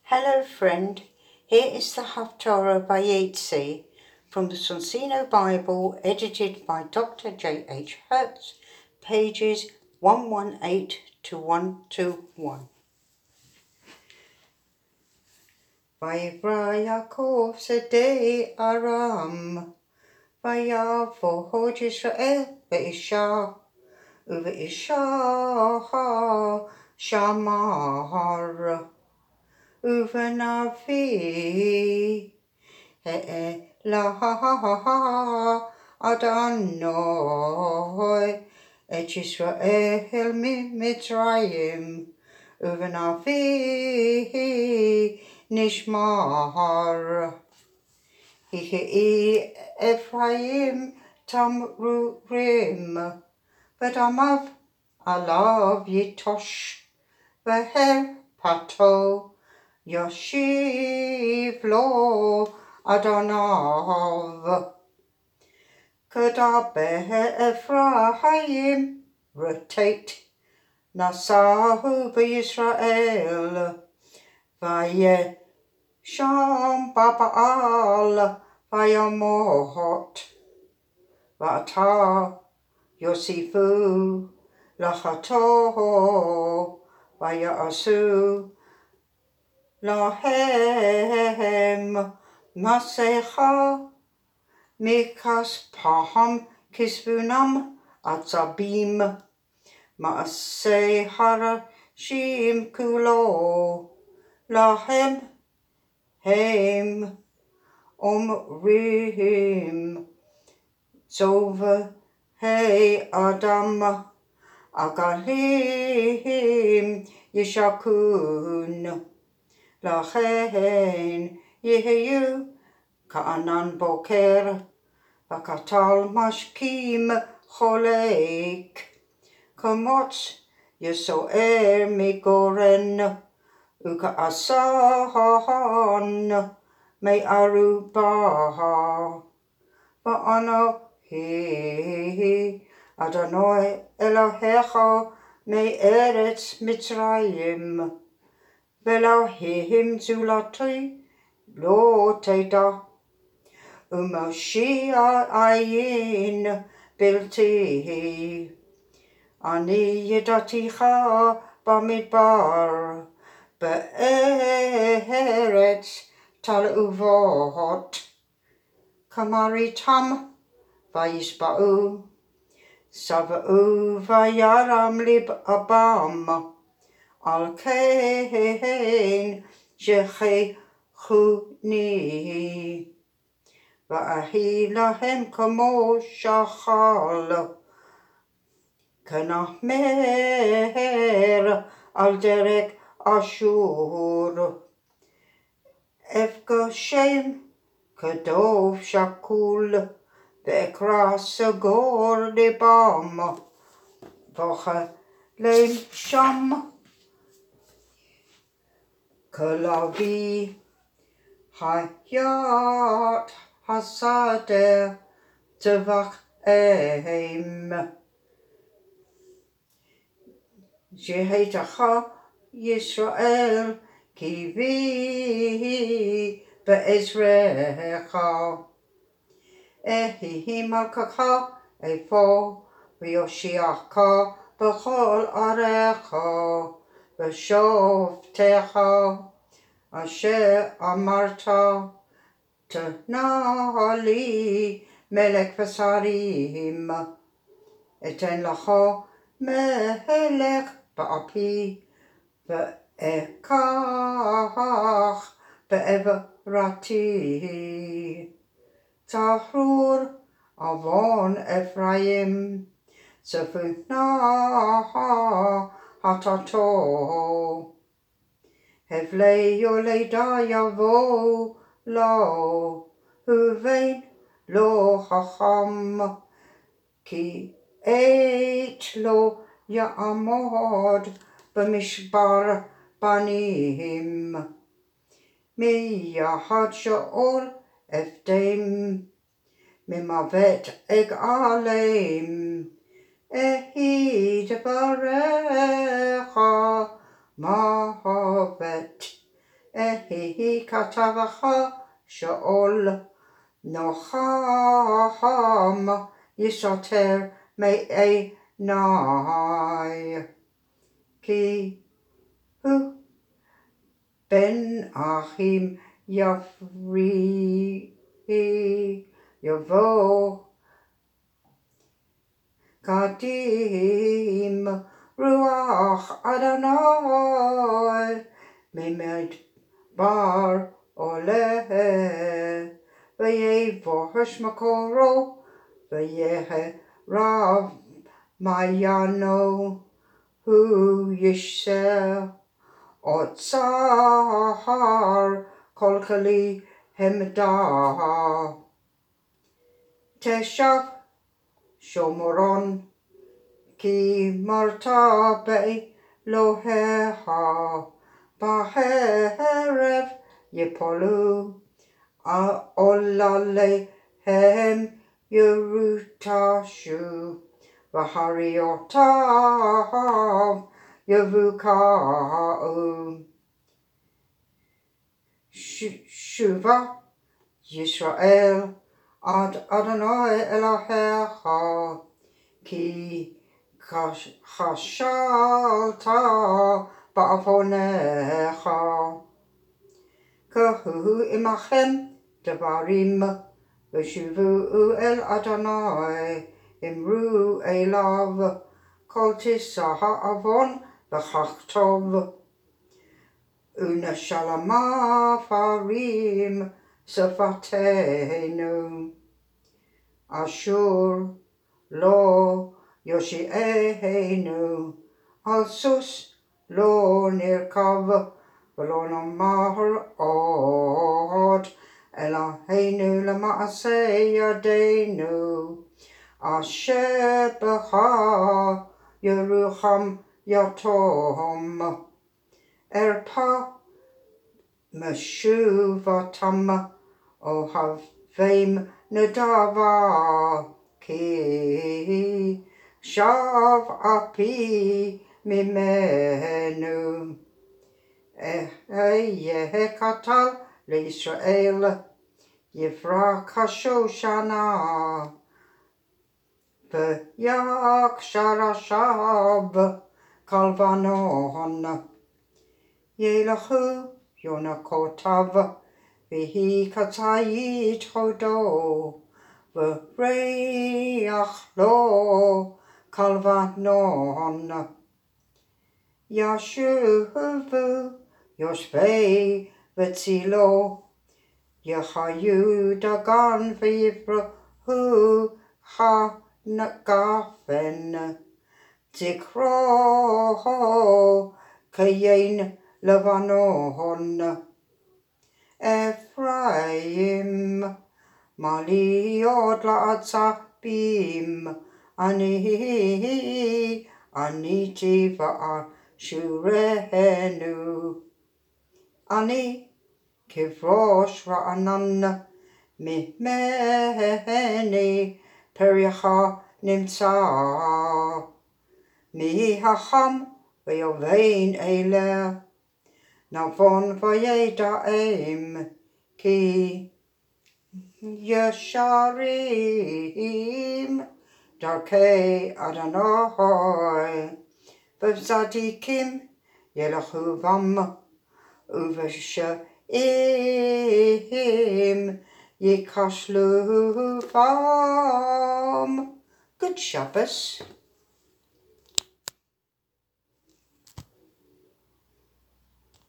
Hello friend, here is the Haftarah by Yetzi from the Sonsino Bible, edited by Dr. J.H. Hertz, pages 118 to 121. Vayivra Yaakov Sedei Aram, Vayavo Hod Yisrael Ve'isha, Uve'isha Shamar, Uvenavi Elah Adonai Et Yisrael Mitzrayim Uvenavi Nishmar Hihi Ephraim Tamrurim V'damav Alav Yitosh V'her Pato Yoshiv Lo Adonav Kedaber Ephraim Rotate Nasahu B'Yisrael Vaye Sham Baba'al Vayamot Vata Yosifu Lachato Vayaasu Lahem Masecha Mikas Paham Kisvunam Atzabim Maaseh Harashim Kulo Lahem Hem Omrim Zova Hey Adam Agalim Yishakun Lachen Yehu Ka'anan Boker Vakatal Mashkim Cholek Kamot Yesoer Migoren Uka Asahan Me Aruba Va'ano He Adonai Elohecha Me Eretz Mitzrayim Velohim Zulati Lo Teda Umoshiach Ayin Bilti Ani Yedaticha Bamidbar Be'eretz Tal Uvot Kamaritam Vayishba'u Sava'u Vayaram Lib Abam Al Kain Shechei Chuni Va'ahi Lahem Kamo Shachal Kanahmer Al Derek Ashur Efka Shem Kadov Shakul Bekra Sagor Libam Vacha Leim Sham Kalavi Hayat Hasadeh Tevach Eim Jehetacha Yisrael Kivi Be'ezrecha Ehi Malkacha Efo V'Yoshiachka B'chol Arecha V'Shovtecha Asher Amarta T'nali Melech V'Sarim Eten Lacha Melech Ba'api Ve'ekach Be'evrati Tahrur Avon Ephraim Sefuna Hatato Hevlei Yoleda Yavo Lo Huvein Lo Chacham Ki Eit Lo Ya'amod B'mishbar Banim Mi Yahad Sha'ol Efdem Mimavet Eg Aleim Ehid Barecha Mahavet Ehi katavacha Shaol Noham Yisoter Me Nai Ki Hu Ben Achim Yafri Yavo Kadim Ruach Adonai Mimed Bar Oleh Vayevosh Makoro Vayehe Rav Mayano Hu Yishel Otsar Kolkali Hemdah Teshav Shomoron Ki Marta Be Loheha Baherev Yepolu Olale Hem Yerutashu Vahariotav Yavukau Shuva Yisrael Ad Adonai Elohecha Ki Chashalta Ba'avonecha Kahu Imachem Devarim Veshuvu El Adonai Imru Elav Kol Tisaha Avon V'chachtov Una Shalama Farim Safatenu Ashur Lo Yoshi'ehenu Alsus Lo Nirkav V'lo Namar Od Eloheinu Lama'aseh Yadeinu Asher B'cha Yerucham Yatom Erpa Meshuvatam Ohavim Nadava Ki Shav Api Mimenu Katal L'Yisrael Yivra Kashoshana V'yak Sharashab Kalvanon Yelahu Yonakotav Vihi Katayit Hodo V'reach Lo Kalvanon Yashuvu Yoshvei V'tzilo Yechayu Dagan V'yivrahu Ha-nagafen Tikro Kayin Levanon Ephraim Maliot La'atzabim Aniti Va'ashurenu Ani Kivrosh Ra'anan Mihmeni Periacha Nimtza Mi Hacham V'yovein Eileh Navon V'yedaim Ki Yesharim Darkei Adonai V'tzadikim Yelachuvam Uv'she'im Yikashluvam. Good Shabbos.